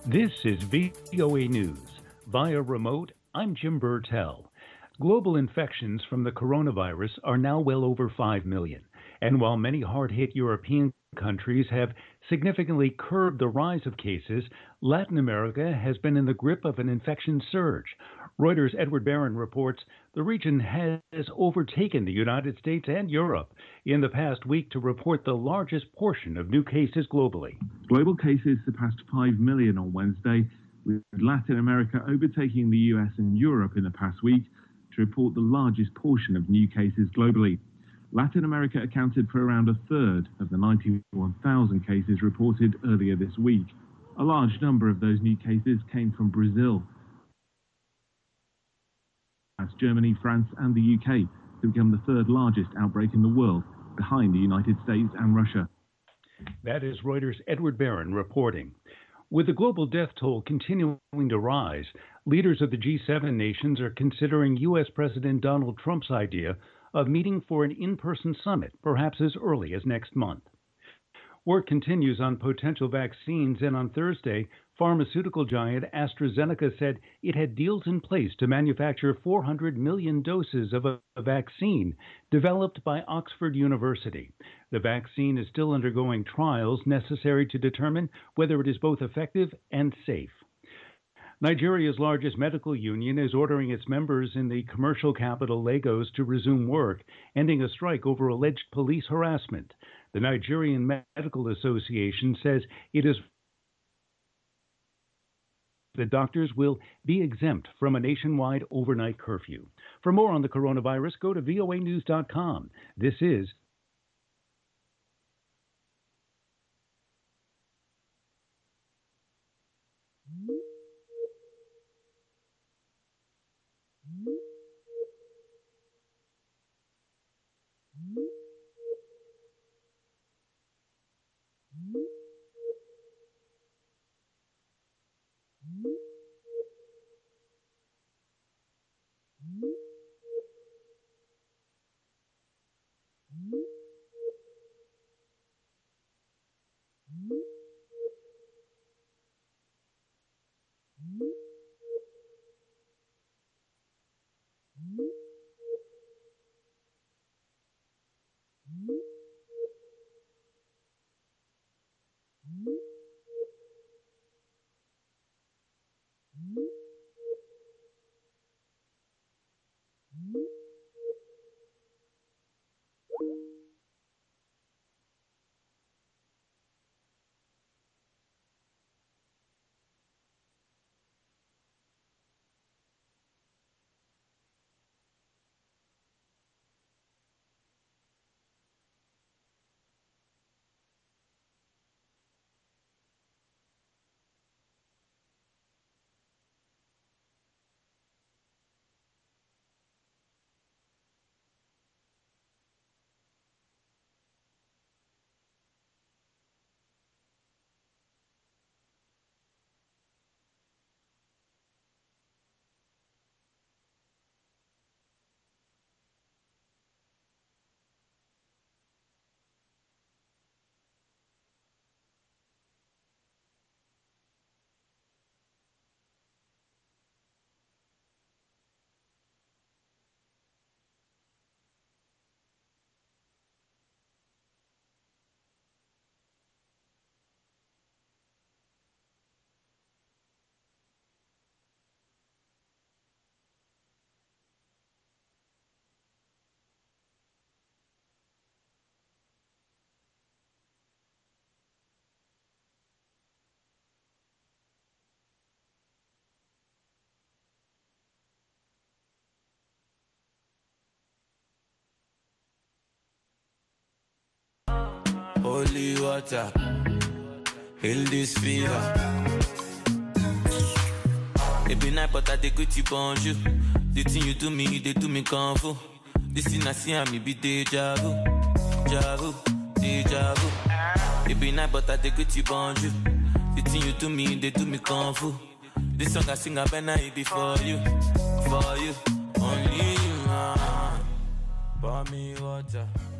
This is VOA News. Via remote, I'm Jim Burtell. Global infections from the coronavirus are now well over 5 million. And while many hard-hit European countries have significantly curbed the rise of cases, Latin America has been in the grip of an infection surge. Reuters' Edward Barron reports the region has overtaken the United States and Europe in the past week to report the largest portion of new cases globally. Global cases surpassed 5 million on Wednesday, with Latin America overtaking the US and Europe in the past week to report the largest portion of new cases globally. Latin America accounted for around a third of the 91,000 cases reported earlier this week. A large number of those new cases came from Brazil, as Germany, France and the UK to become the third largest outbreak in the world, behind the United States and Russia. That is Reuters' Edward Barron reporting. With the global death toll continuing to rise, leaders of the G7 nations are considering U.S. President Donald Trump's idea of meeting for an in-person summit, perhaps as early as next month. Work continues on potential vaccines, and on Thursday, pharmaceutical giant AstraZeneca said it had deals in place to manufacture 400 million doses of a vaccine developed by Oxford University. The vaccine is still undergoing trials necessary to determine whether it is both effective and safe. Nigeria's largest medical union is ordering its members in the commercial capital Lagos to resume work, ending a strike over alleged police harassment. The Nigerian Medical Association says it is that doctors will be exempt from a nationwide overnight curfew. For more on the coronavirus, go to voanews.com. This is holy water, heal this fever. It be night, but I take good tip on you. The thing you do me, they do me kung fu. This thing I see, I me be deja vu, deja vu, deja vu. It be night, but I take good tip on you. The thing you do me, they do me kung fu. This song I sing, I better it be for you, only you. Pour me water.